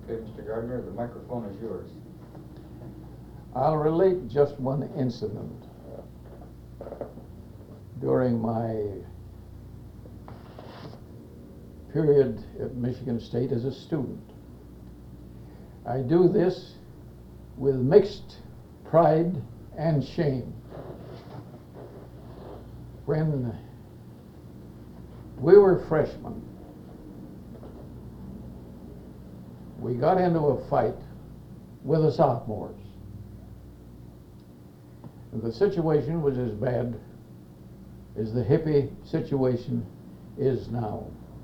Okay, Mr. Gardner, the microphone is yours. I'll relate just one incident during my period at Michigan State as a student. I do this with mixed pride and shame. When we were freshmen, we got into a fight with the sophomores. The situation was as bad as the hippie situation is now.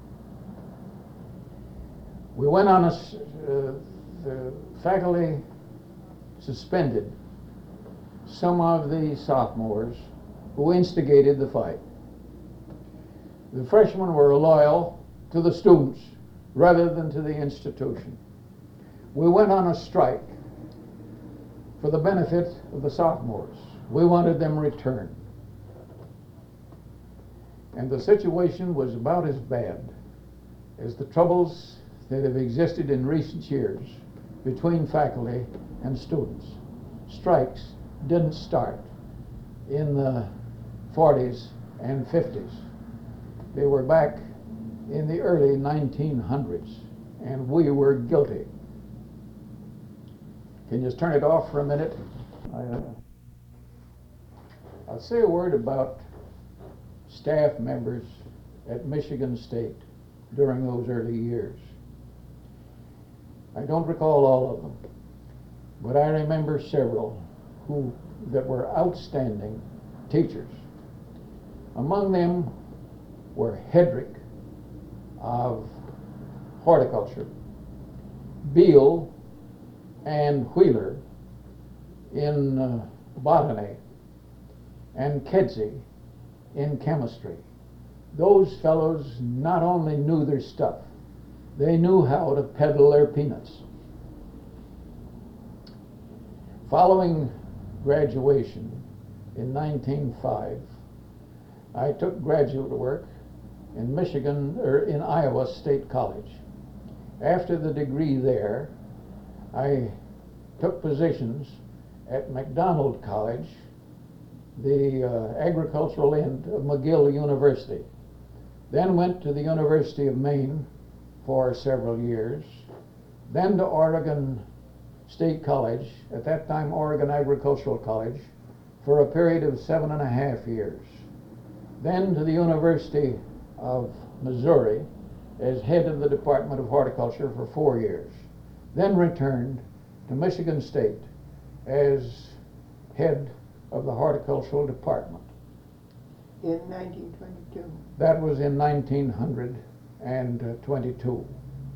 We went on the faculty suspended some of the sophomores who instigated the fight. The freshmen were loyal to the students rather than to the institution. We went on a strike for the benefit of the sophomores. We wanted them returned. And the situation was about as bad as the troubles that have existed in recent years between faculty and students. Strikes didn't start in the 40s and 50s. They were back in the early 1900s, and we were guilty. Can you just turn it off for a minute? I'll say a word about staff members at Michigan State during those early years. I don't recall all of them, but I remember several that were outstanding teachers. Among them were Hedrick of horticulture, Beal and Wheeler in botany, and Kedzie in chemistry. Those fellows not only knew their stuff, they knew how to peddle their peanuts. Following graduation in 1905, I took graduate work in in Iowa State College. After the degree there, I took positions at McDonald College, the agricultural end of McGill University. Then went to the University of Maine for several years, then to Oregon State College, at that time Oregon Agricultural College, for a period of 7.5 years. Then to the University of Missouri as head of the Department of Horticulture for 4 years. Then returned to Michigan State as head of the Horticultural Department. In 1922. That was in 1922.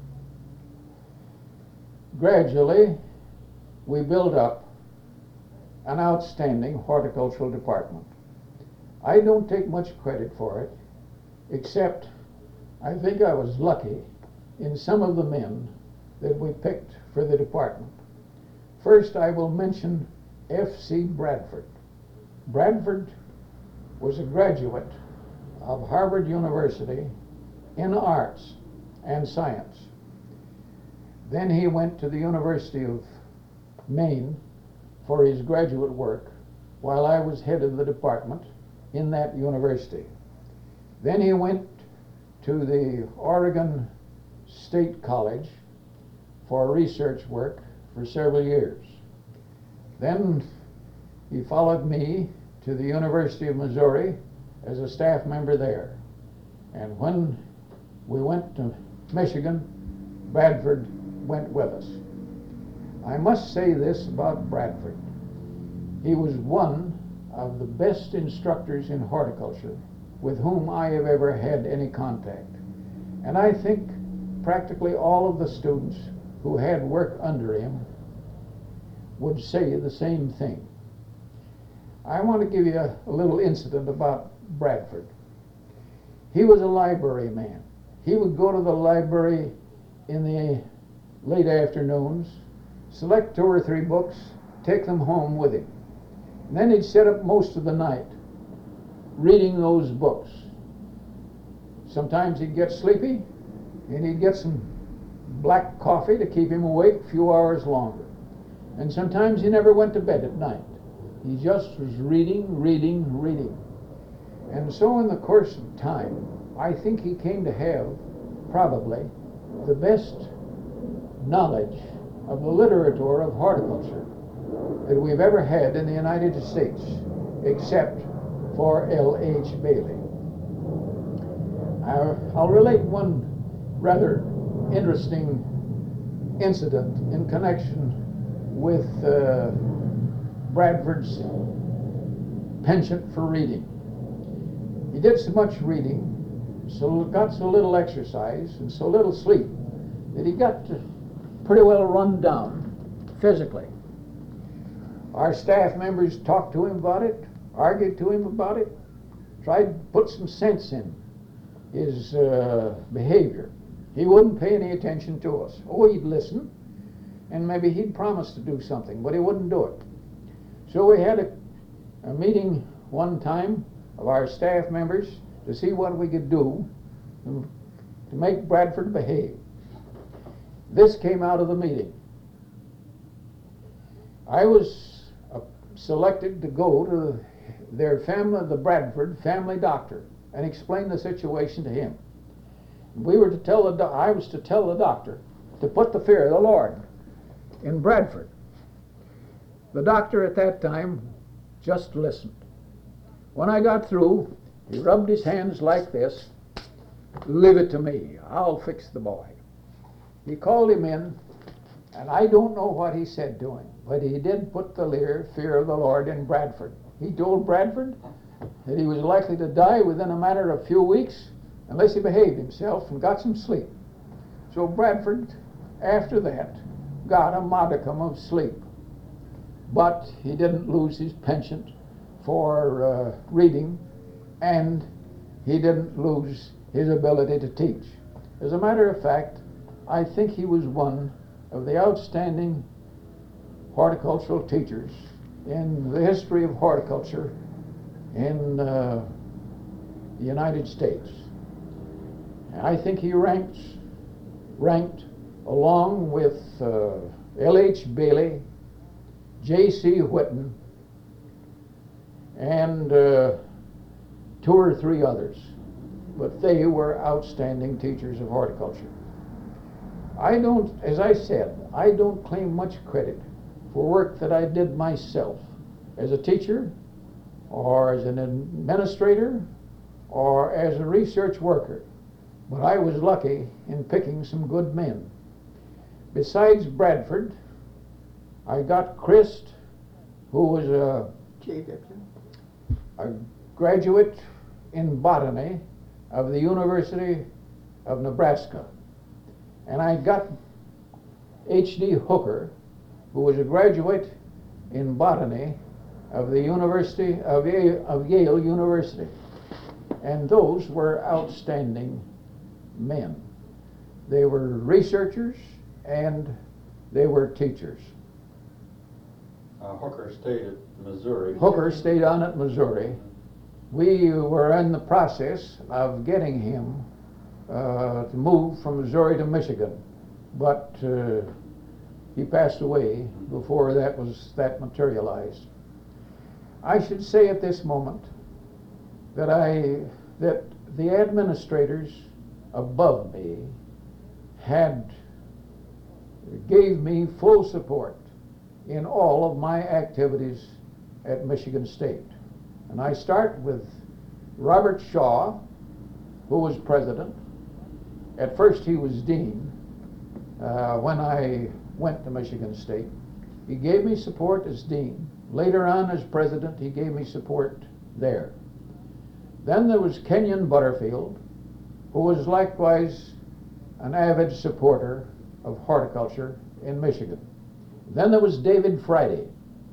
Gradually, we built up an outstanding horticultural department. I don't take much credit for it, except I think I was lucky in some of the men that we picked for the department. First, I will mention F.C. Bradford. Bradford was a graduate of Harvard University in arts and science. Then he went to the University of Maine for his graduate work while I was head of the department in that university. Then he went to the Oregon State College for research work for several years. Then he followed me to the University of Missouri as a staff member there. And when we went to Michigan, Bradford went with us. I must say this about Bradford. He was one of the best instructors in horticulture with whom I have ever had any contact. And I think practically all of the students who had work under him would say the same thing. I want to give you a little incident about Bradford. He was a library man. He would go to the library in the late afternoons, select 2 or 3 books, take them home with him. And then he'd sit up most of the night reading those books. Sometimes he'd get sleepy and he'd get some black coffee to keep him awake a few hours longer. And sometimes he never went to bed at night. He just was reading, reading, reading. And so in the course of time, I think he came to have probably the best knowledge of the literature of horticulture that we've ever had in the United States, except for L.H. Bailey. I'll relate one rather interesting incident in connection with Bradford's penchant for reading. He did so much reading, got so little exercise and so little sleep that he got pretty well run down physically. Our staff members talked to him about it, argued to him about it, tried to put some sense in his behavior. He wouldn't pay any attention to us. Oh, he'd listen, and maybe he'd promise to do something, but he wouldn't do it. So we had a meeting one time of our staff members to see what we could do to make Bradford behave. This came out of the meeting. I was selected to go to their family, the Bradford family doctor, and explain the situation to him. I was to tell the doctor to put the fear of the Lord in Bradford. The doctor at that time just listened. When I got through, he rubbed his hands like this. Leave it to me. I'll fix the boy. He called him in, and I don't know what he said to him, but he did put the fear of the Lord in Bradford. He told Bradford that he was likely to die within a matter of a few weeks unless he behaved himself and got some sleep. So Bradford, after that, got a modicum of sleep. But he didn't lose his penchant for reading, and he didn't lose his ability to teach. As a matter of fact, I think he was one of the outstanding horticultural teachers in the history of horticulture in the United States. I think he ranked along with L.H. Bailey, J.C. Whitten, and 2 or 3 others. But they were outstanding teachers of horticulture. As I said, I don't claim much credit for work that I did myself as a teacher, or as an administrator, or as a research worker. But I was lucky in picking some good men. Besides Bradford, I got Christ, who was a graduate in botany of the University of Nebraska. And I got H.D. Hooker, who was a graduate in botany of the University of Yale University. And those were outstanding men. They were researchers and they were teachers. Hooker stayed at Missouri. Hooker stayed on at Missouri. We were in the process of getting him to move from Missouri to Michigan, but he passed away before that materialized. I should say at this moment that the administrators above me gave me full support in all of my activities at Michigan State. And I start with Robert Shaw, who was president. At first he was dean when I went to Michigan State. He gave me support as dean. Later on as president, he gave me support there. Then there was Kenyon Butterfield, who was likewise an avid supporter of horticulture in Michigan. Then there was David Friday,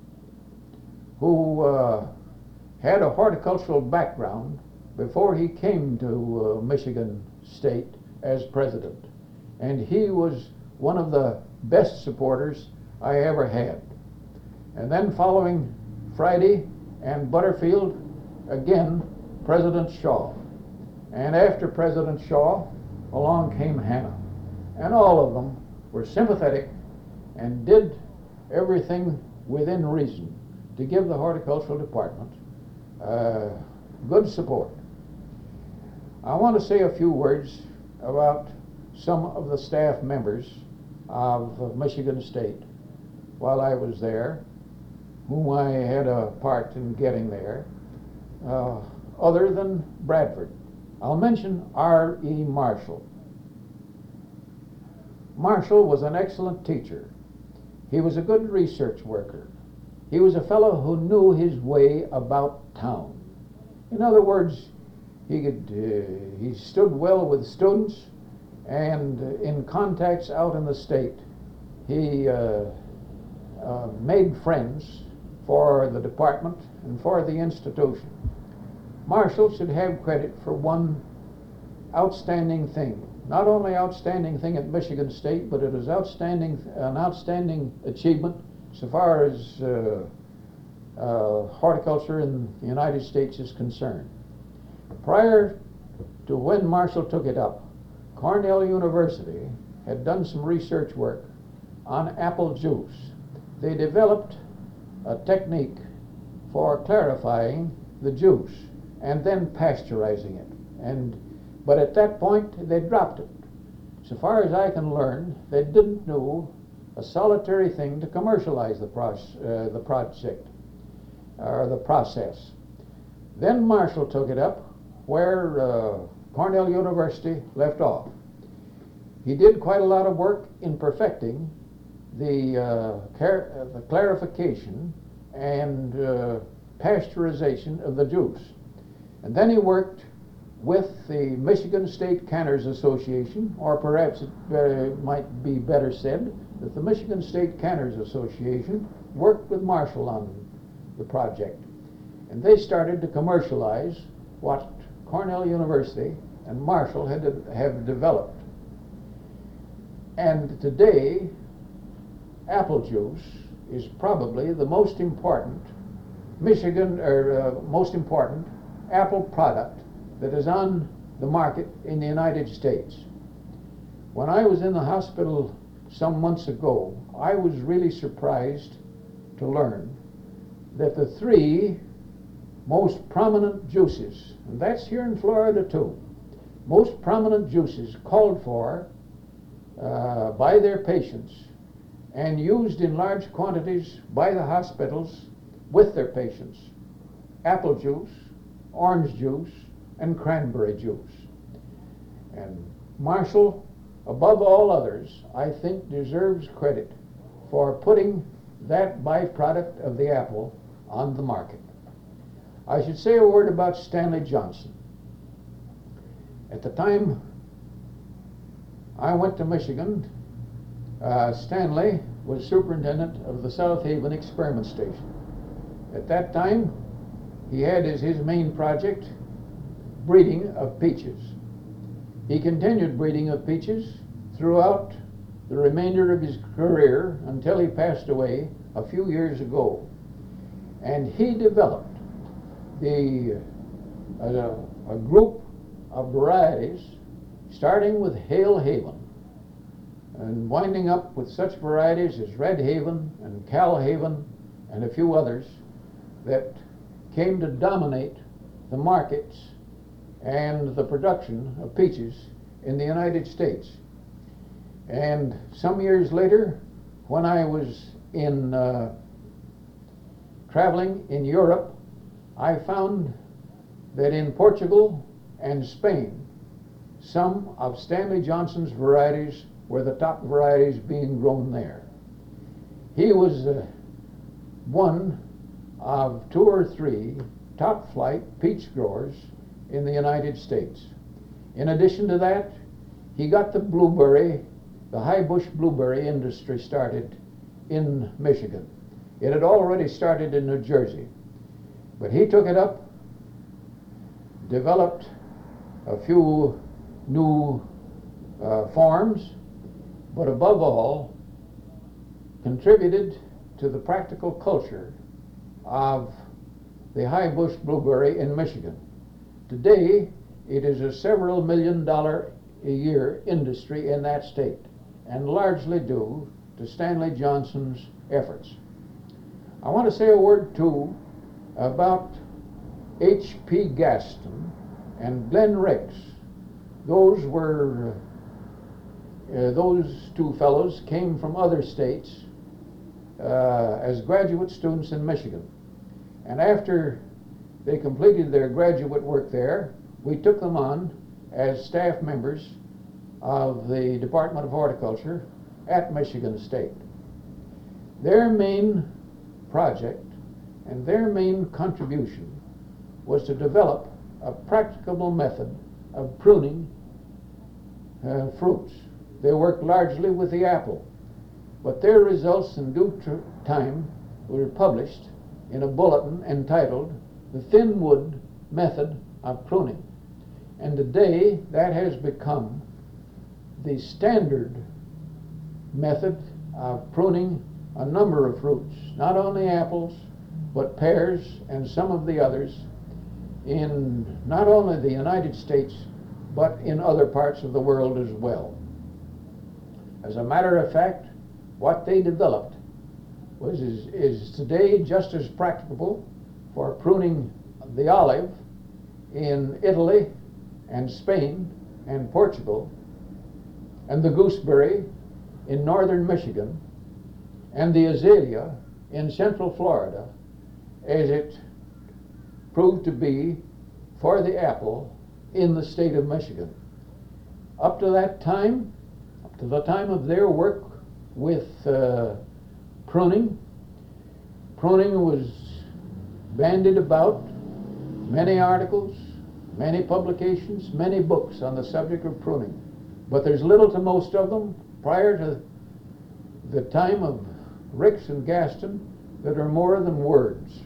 who had a horticultural background before he came to Michigan State as president. And he was one of the best supporters I ever had. And then following Friday and Butterfield, again, President Shaw. And after President Shaw, along came Hannah. and all of them were sympathetic and did everything within reason to give the horticultural department good support. I want to say a few words about some of the staff members of Michigan State while I was there, whom I had a part in getting there, other than Bradford. I'll mention R.E. Marshall. Marshall was an excellent teacher. He was a good research worker. He was a fellow who knew his way about town. In other words, he stood well with students, and in contacts out in the state, he made friends for the department and for the institution. Marshall should have credit for one outstanding thing. Not only outstanding thing at Michigan State, but it is an outstanding achievement so far as horticulture in the United States is concerned. Prior to when Marshall took it up, Cornell University had done some research work on apple juice. They developed a technique for clarifying the juice and then pasteurizing it. But at that point, they dropped it. So far as I can learn, they didn't know a solitary thing to commercialize the project or the process. Then Marshall took it up where Cornell University left off. He did quite a lot of work in perfecting the clarification and pasteurization of the juice. And then he worked with the Michigan State Canners Association, or perhaps it might be better said that the Michigan State Canners Association worked with Marshall on the project. And they started to commercialize what Cornell University and Marshall have developed. And today, apple juice is probably the most important most important apple product that is on the market in the United States. When I was in the hospital some months ago, I was really surprised to learn that the three most prominent juices, and that's here in Florida too, most prominent juices called for by their patients and used in large quantities by the hospitals with their patients: apple juice, orange juice, and cranberry juice. And Marshall, above all others, I think deserves credit for putting that byproduct of the apple on the market. I should say a word about Stanley Johnson. At the time I went to Michigan, Stanley was superintendent of the South Haven Experiment Station. At that time, he had as his main project breeding of peaches. He continued breeding of peaches throughout the remainder of his career until he passed away a few years ago. And he developed a group of varieties, starting with Hale Haven and winding up with such varieties as Red Haven and Cal Haven and a few others that came to dominate the markets and the production of peaches in the United States. And some years later, when I was traveling in Europe, I found that in Portugal and Spain, some of Stanley Johnson's varieties were the top varieties being grown there. He was one of 2 or 3 top flight peach growers in the United States. In addition to that, he got the high bush blueberry industry started in Michigan. It had already started in New Jersey, but he took it up, developed a few new forms, but above all, contributed to the practical culture of the high bush blueberry in Michigan. Today, it is a several $1 million a year industry in that state, and largely due to Stanley Johnson's efforts. I want to say a word too about H.P. Gaston and Glenn Ricks. Those two fellows came from other states as graduate students in Michigan. And after they completed their graduate work there, we took them on as staff members of the Department of Horticulture at Michigan State. Their main project and their main contribution was to develop a practicable method of pruning fruits. They worked largely with the apple, but their results in due time were published in a bulletin entitled The Thin Wood Method of Pruning. And today that has become the standard method of pruning a number of fruits, not only apples, but pears and some of the others in not only the United States, but in other parts of the world as well. As a matter of fact, what they developed is today just as practicable for pruning the olive in Italy and Spain and Portugal, and the gooseberry in northern Michigan, and the azalea in central Florida, as it proved to be for the apple in the state of Michigan. Up to that time, up to the time of their work with pruning was bandied about, many articles, many publications, many books on the subject of pruning. But there's little to most of them prior to the time of Ricks and Gaston that are more than words.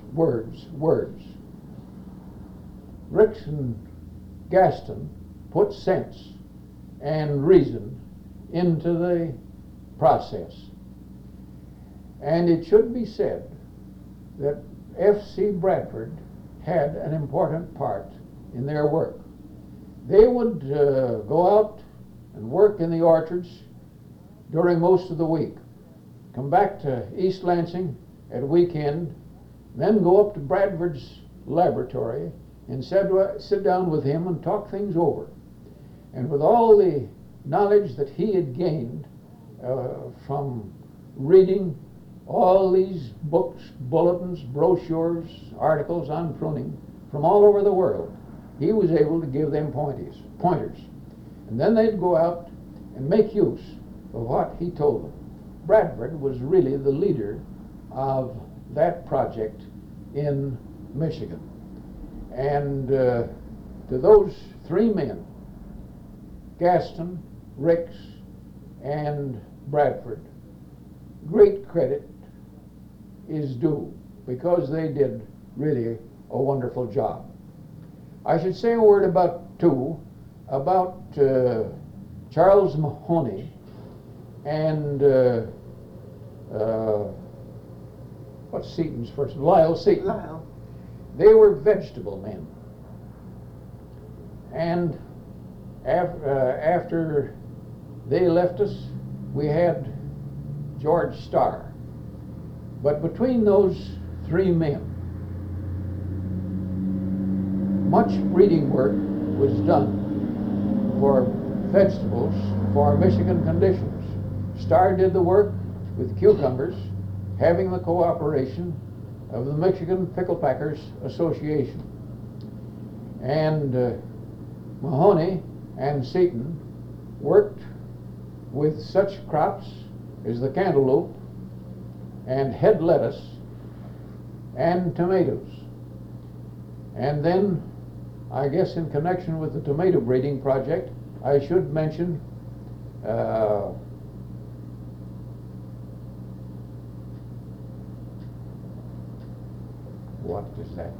Ricks and Gaston put sense and reason into the process. And it should be said that F.C. Bradford had an important part in their work. They would go out and work in the orchards during most of the week, come back to East Lansing at weekend, then go up to Bradford's laboratory and sit down with him and talk things over. And with all the knowledge that he had gained from reading all these books, bulletins, brochures, articles on pruning from all over the world, he was able to give them pointers. And then they'd go out and make use of what he told them. Bradford was really the leader of that project in Michigan. And to those three men, Gaston, Ricks, and Bradford, great credit is due because they did really a wonderful job. I should say a word about Charles Mahoney and what's Seaton's first? Lyle Seaton. Lyle. They were vegetable men. And after they left us, we had George Starr. But between those three men, much breeding work was done for vegetables for Michigan conditions. Starr did the work with cucumbers, having the cooperation of the Michigan Picklepackers Association. And Mahoney and Seaton worked with such crops as the cantaloupe and head lettuce and tomatoes. And then, I guess in connection with the tomato breeding project, I should mention what is that?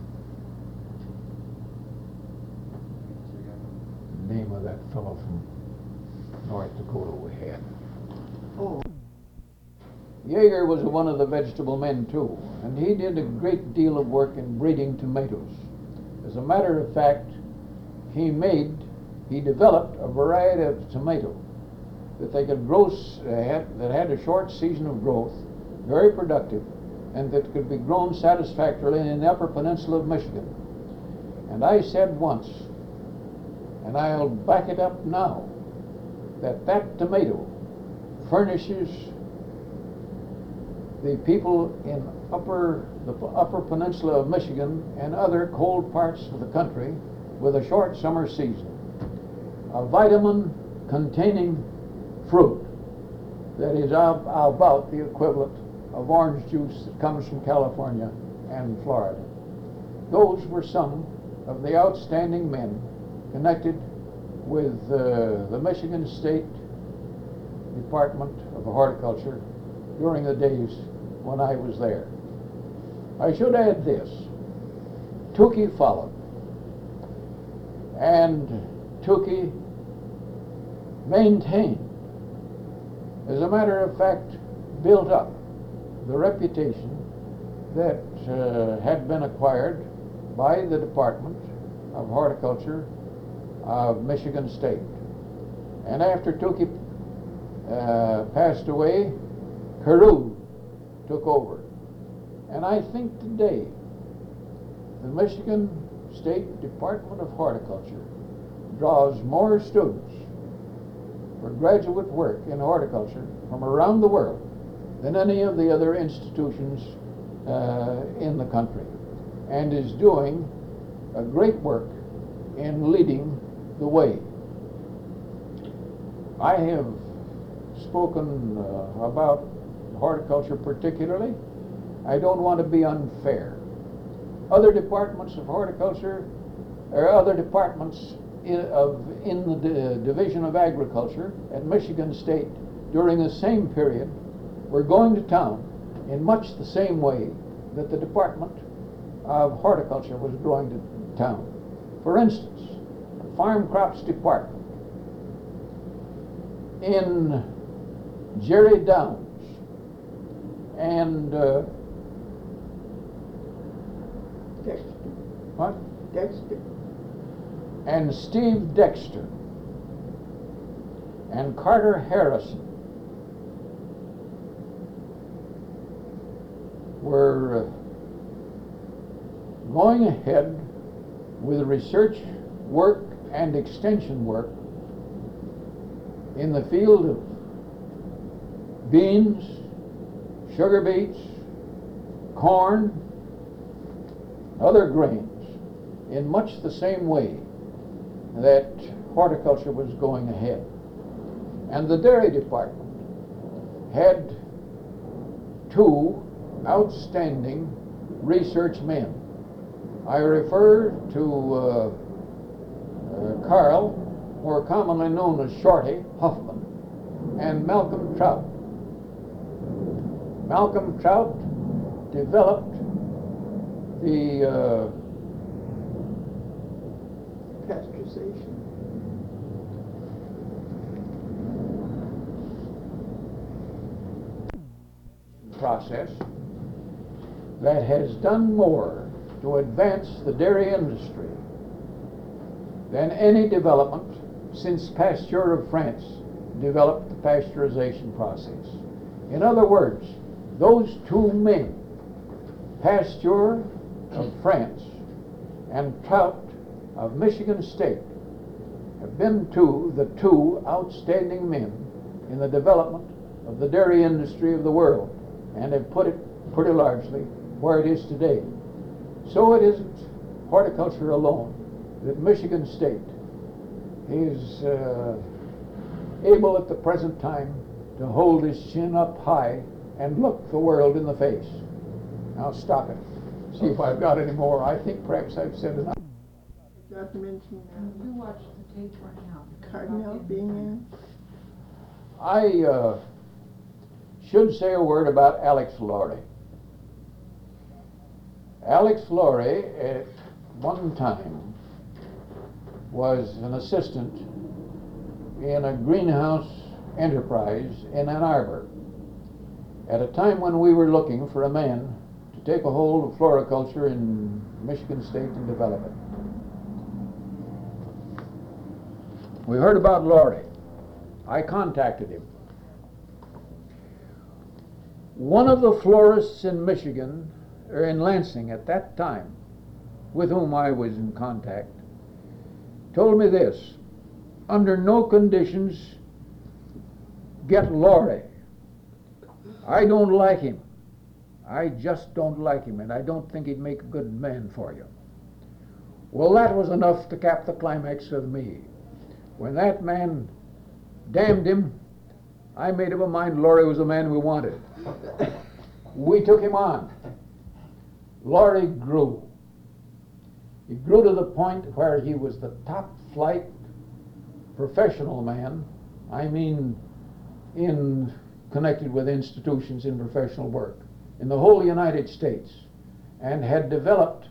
Name of that fellow from North Dakota we had. Oh, Yeager was one of the vegetable men too, and he did a great deal of work in breeding tomatoes. As a matter of fact, he made he developed a variety of tomato that they could grow, that had a short season of growth, very productive, and that could be grown satisfactorily in the Upper Peninsula of Michigan. And I said once, and I'll back it up now, that tomato furnishes the people in the Upper Peninsula of Michigan and other cold parts of the country with a short summer season a vitamin containing fruit that is about the equivalent of orange juice that comes from California and Florida. Those were some of the outstanding men connected with the Michigan State Department of Horticulture during the days when I was there. I should add this. Tukey followed, and Tukey maintained, as a matter of fact, built up the reputation that had been acquired by the Department of Horticulture of Michigan State. And after Tukey passed away, Carew took over. And I think today the Michigan State Department of Horticulture draws more students for graduate work in horticulture from around the world than any of the other institutions in the country, and is doing a great work in leading the way. I have spoken about horticulture particularly. I don't want to be unfair. Other departments of horticulture, or other departments in the Division of Agriculture at Michigan State during the same period were going to town in much the same way that the Department of Horticulture was going to town. For instance, the Farm Crops Department in Jerry Downs and Dexter. what? Dexter. And Steve Dexter and Carter Harrison were going ahead with research work and extension work in the field of beans, sugar beets, corn, other grains, in much the same way that horticulture was going ahead. And the dairy department had two outstanding research men. I refer to Carl, more commonly known as Shorty Huffman, and Malcolm Trout. Malcolm Trout developed the Pasteurization. process that has done more to advance the dairy industry than any development since Pasteur of France developed the pasteurization process. In other words, those two men, Pasteur of France and Trout of Michigan State, have been the two outstanding men in the development of the dairy industry of the world, and have put it pretty largely where it is today. So it isn't horticulture alone that Michigan State is able at the present time to hold his chin up high and look the world in the face. Now stop it. See if I've got any more. I think perhaps I've said enough. Not to mention You watch the tape right now. Cardinal being in. I should say a word about Alex Laurie. Alex Laurie at one time was an assistant in a greenhouse enterprise in Ann Arbor at a time when we were looking for a man to take a hold of floriculture in Michigan State and develop it. We heard about Laurie. I contacted him. One of the florists in Michigan, or in Lansing at that time, with whom I was in contact, told me this: under no conditions get Laurie. I don't like him. I just don't like him, and I don't think he'd make a good man for you. Well, that was enough to cap the climax of me. When that man damned him, I made up my mind Laurie was the man we wanted. We took him on. Laurie grew. He grew to the point where he was the top flight professional man, I mean in connected with institutions in professional work, in the whole United States, and had developed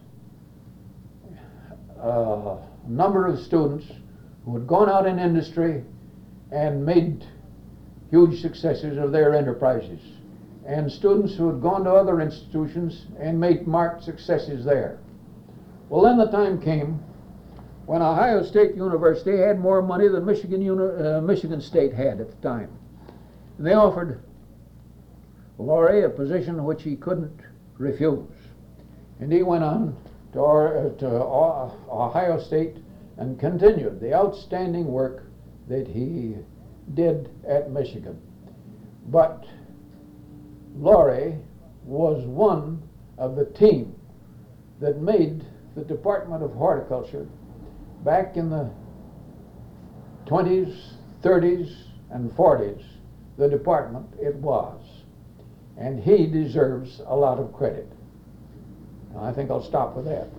a number of students who had gone out in industry and made huge successes of their enterprises, and students who had gone to other institutions and made marked successes there. Well, then the time came when Ohio State University had more money than Michigan State had at the time. And they offered Laurie a position which he couldn't refuse. And he went on to Ohio State and continued the outstanding work that he did at Michigan. But Laurie was one of the team that made the Department of Horticulture back in the 20s, 30s, and 40s, the department it was. And he deserves a lot of credit. Now, I think I'll stop with that.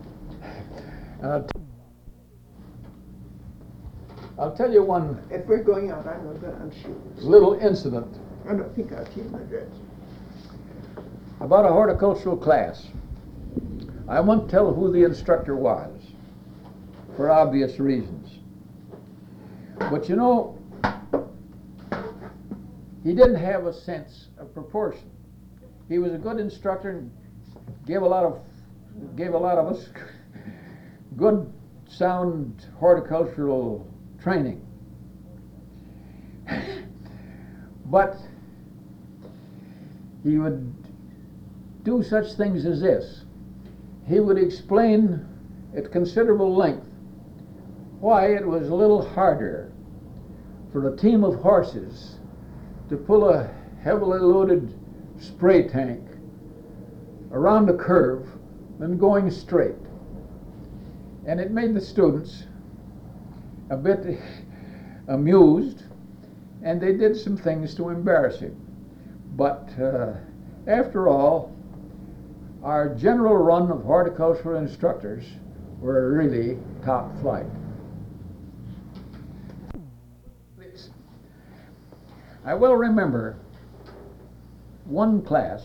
I'll tell you one If we're going out, I'm going to go on shoes. little incident I don't think our team address. about a horticultural class. I won't tell who the instructor was, for obvious reasons. But you know, he didn't have a sense of proportion. He was a good instructor and gave a lot of us good, sound horticultural training. But he would do such things as this. He would explain at considerable length why it was a little harder for a team of horses to pull a heavily loaded spray tank around a curve than going straight. And it made the students a bit amused, and they did some things to embarrass him. But after all, our general run of horticultural instructors were really top flight. I well remember one class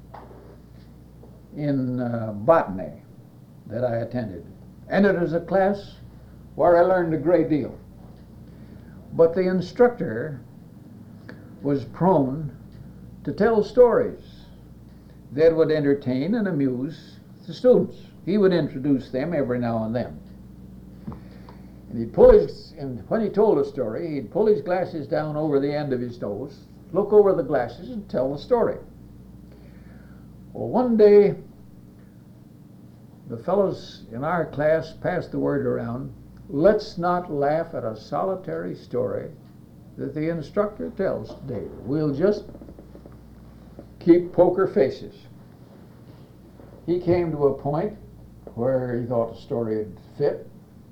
in botany that I attended, and it was a class where I learned a great deal. But the instructor was prone to tell stories that would entertain and amuse the students. He would introduce them every now and then. And when he told a story, he'd pull his glasses down over the end of his nose, look over the glasses, and tell the story. Well, one day, the fellows in our class passed the word around, let's not laugh at a solitary story that the instructor tells today. We'll just keep poker faces. He came to a point where he thought the story had fit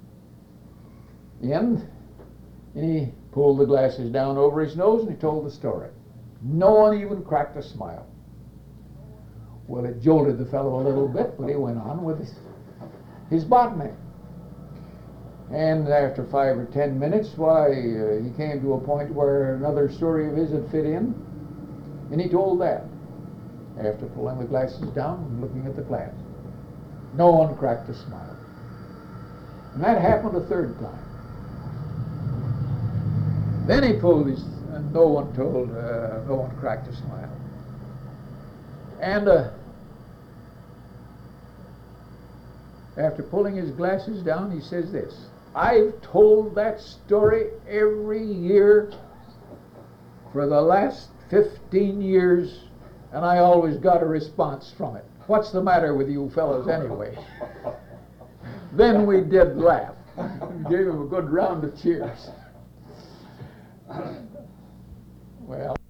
in, and he pulled the glasses down over his nose and he told the story. No one even cracked a smile. Well, it jolted the fellow a little bit, but he went on with his botany. And after 5 or 10 minutes, he came to a point where another story of his had fit in, and he told that after pulling the glasses down and looking at the class. No one cracked a smile. And that happened a third time. Then he pulled his, and no one cracked a smile. And after pulling his glasses down, he says this, I've told that story every year for the last 15 years, and I always got a response from it. What's the matter with you fellows anyway? Then we did laugh. Gave him a good round of cheers. Well.